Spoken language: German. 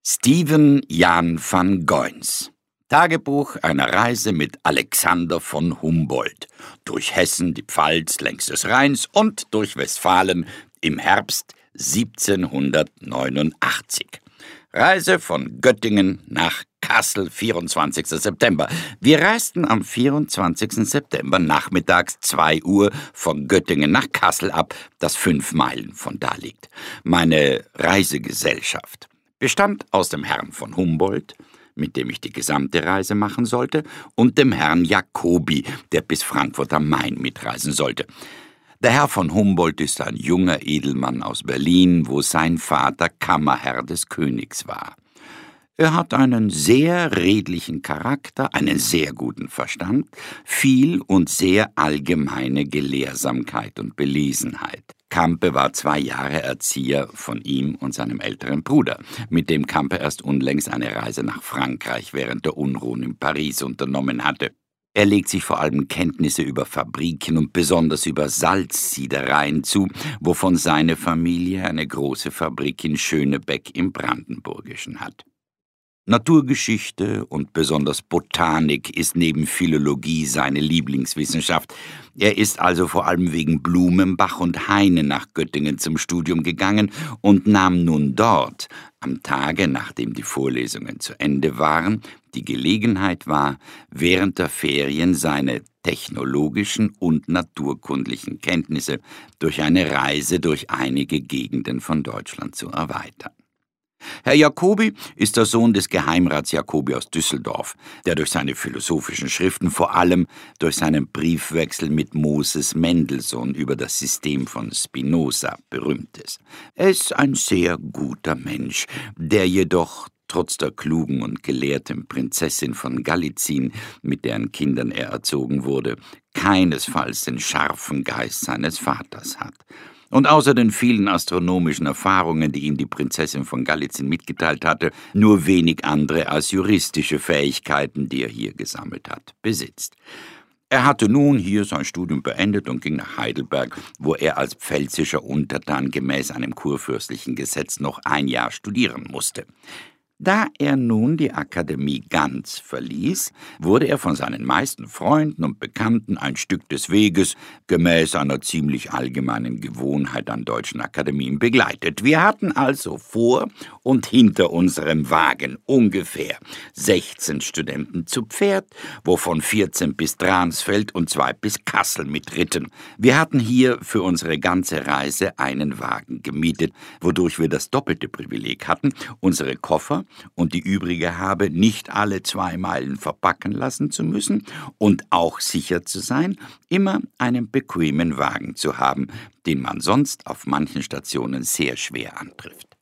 Steven Jan van Goens. Tagebuch einer Reise mit Alexander von Humboldt. Durch Hessen, die Pfalz längs des Rheins und durch Westfalen im Herbst 1789. Reise von Göttingen nach Kassel, 24. September. Wir reisten am 24. September nachmittags 2 Uhr von Göttingen nach Kassel ab, das 5 Meilen von da liegt. Meine Reisegesellschaft bestand aus dem Herrn von Humboldt, mit dem ich die gesamte Reise machen sollte, und dem Herrn Jacobi, der bis Frankfurt am Main mitreisen sollte. Der Herr von Humboldt ist ein junger Edelmann aus Berlin, wo sein Vater Kammerherr des Königs war. Er hat einen sehr redlichen Charakter, einen sehr guten Verstand, viel und sehr allgemeine Gelehrsamkeit und Belesenheit. Campe war 2 Jahre Erzieher von ihm und seinem älteren Bruder, mit dem Campe erst unlängst eine Reise nach Frankreich während der Unruhen in Paris unternommen hatte. Er legt sich vor allem Kenntnisse über Fabriken und besonders über Salzsiedereien zu, wovon seine Familie eine große Fabrik in Schönebeck im Brandenburgischen hat. Naturgeschichte und besonders Botanik ist neben Philologie seine Lieblingswissenschaft. Er ist also vor allem wegen Blumenbach und Heine nach Göttingen zum Studium gegangen und nahm nun dort, am Tage, nachdem die Vorlesungen zu Ende waren, die Gelegenheit wahr, während der Ferien seine technologischen und naturkundlichen Kenntnisse durch eine Reise durch einige Gegenden von Deutschland zu erweitern. Herr Jacobi ist der Sohn des Geheimrats Jacobi aus Düsseldorf, der durch seine philosophischen Schriften, vor allem durch seinen Briefwechsel mit Moses Mendelssohn über das System von Spinoza berühmt ist. Er ist ein sehr guter Mensch, der jedoch trotz der klugen und gelehrten Prinzessin von Galizien, mit deren Kindern er erzogen wurde, keinesfalls den scharfen Geist seines Vaters hat. Und außer den vielen astronomischen Erfahrungen, die ihm die Prinzessin von Galizien mitgeteilt hatte, nur wenig andere als juristische Fähigkeiten, die er hier gesammelt hat, besitzt. Er hatte nun hier sein Studium beendet und ging nach Heidelberg, wo er als pfälzischer Untertan gemäß einem kurfürstlichen Gesetz noch 1 Jahr studieren musste. Da er nun die Akademie ganz verließ, wurde er von seinen meisten Freunden und Bekannten ein Stück des Weges gemäß einer ziemlich allgemeinen Gewohnheit an deutschen Akademien begleitet. Wir hatten also vor und hinter unserem Wagen ungefähr 16 Studenten zu Pferd, wovon 14 bis Dransfeld und 2 bis Kassel mitritten. Wir hatten hier für unsere ganze Reise einen Wagen gemietet, wodurch wir das doppelte Privileg hatten, unsere Koffer und die übrige Habe nicht alle 2 Meilen verpacken lassen zu müssen und auch sicher zu sein, immer einen bequemen Wagen zu haben, den man sonst auf manchen Stationen sehr schwer antrifft.